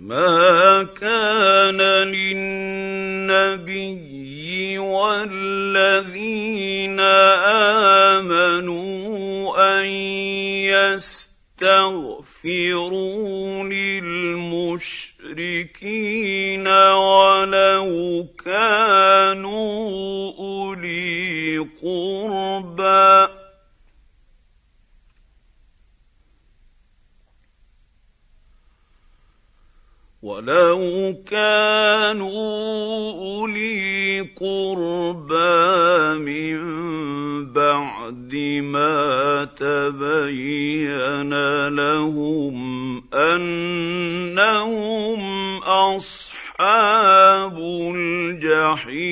ما كان للنبي والذين آمنوا أن يستغفروا للمشركين ولو كانوا أولي قربى من بعد ما تبين لهم أنهم أصحاب الجحيم.